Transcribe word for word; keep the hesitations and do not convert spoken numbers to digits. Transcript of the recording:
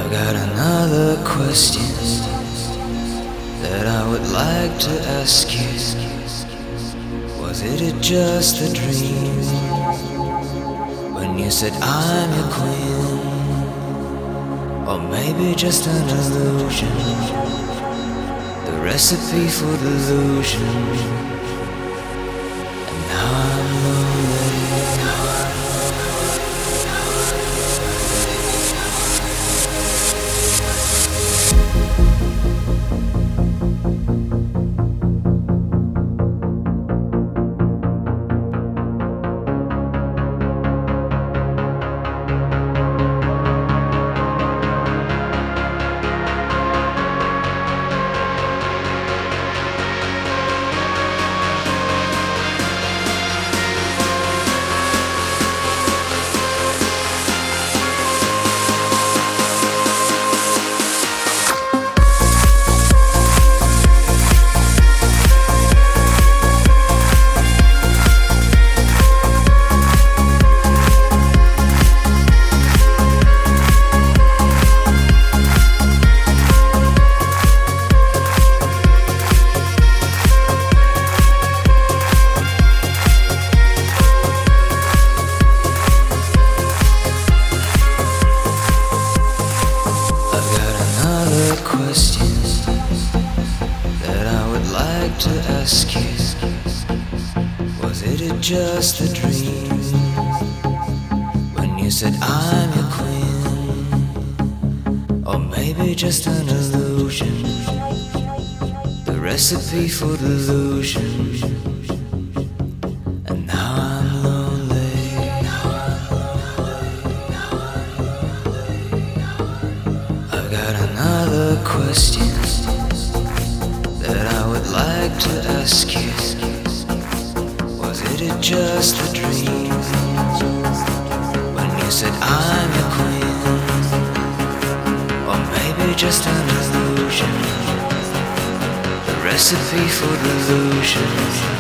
I've got another question that I would like to ask you. Was it just a dream when you said I'm your queen? Or maybe just an illusion, the recipe for delusion. And now I'm lonely. Questions that I would like to ask you. Was it just a dream when you said I'm your queen? Or maybe just an illusion, the recipe for delusion. And now I'm lonely. I've got another question that I would like to ask you. Was it just a dream when you said I'm your queen? Or maybe just an illusion, the recipe for delusion.